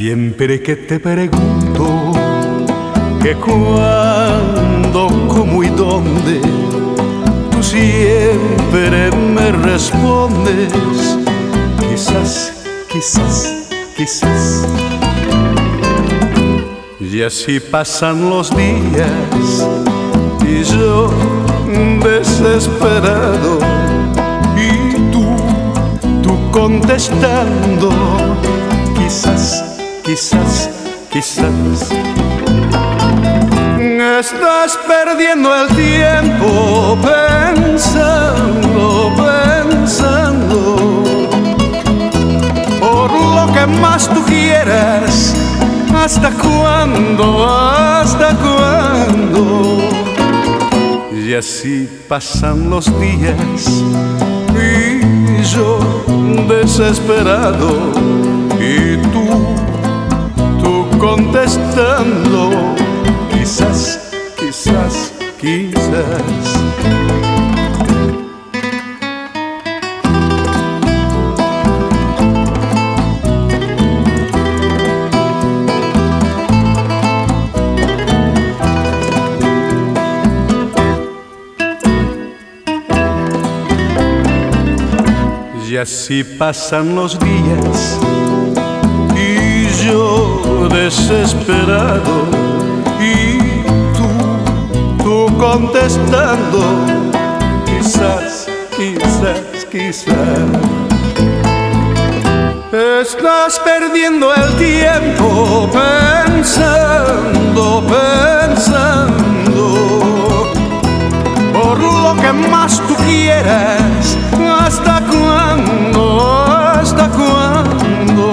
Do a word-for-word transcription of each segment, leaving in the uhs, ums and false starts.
Siempre que te pregunto que cuándo, cómo y dónde, tú siempre me respondes quizás, quizás, quizás. Y así pasan los días y yo desesperado, y tú, tú contestando quizás, quizás, quizás. Estás perdiendo el tiempo pensando, pensando por lo que más tú quieras. ¿Hasta cuándo? ¿Hasta cuándo? Y así pasan los días y yo desesperado, y tú, tú contestando quizás, quizás, quizás. Y así pasan los días y yo desesperado, y tú, tú contestando quizás, quizás, quizás. Estás perdiendo el tiempo pensando, pensando por lo que más tú quieras. ¿Hasta cuándo? ¿Hasta cuándo?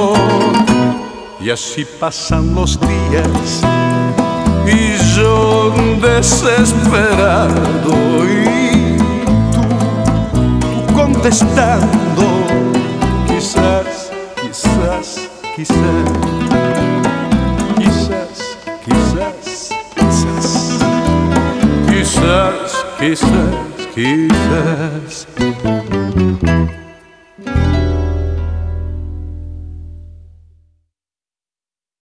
Y así pasan los días y yo desesperado, y tú, tú contestando quizás, quizás, quizás, quizás, quizás, quizás, quizás, quizás, quizás.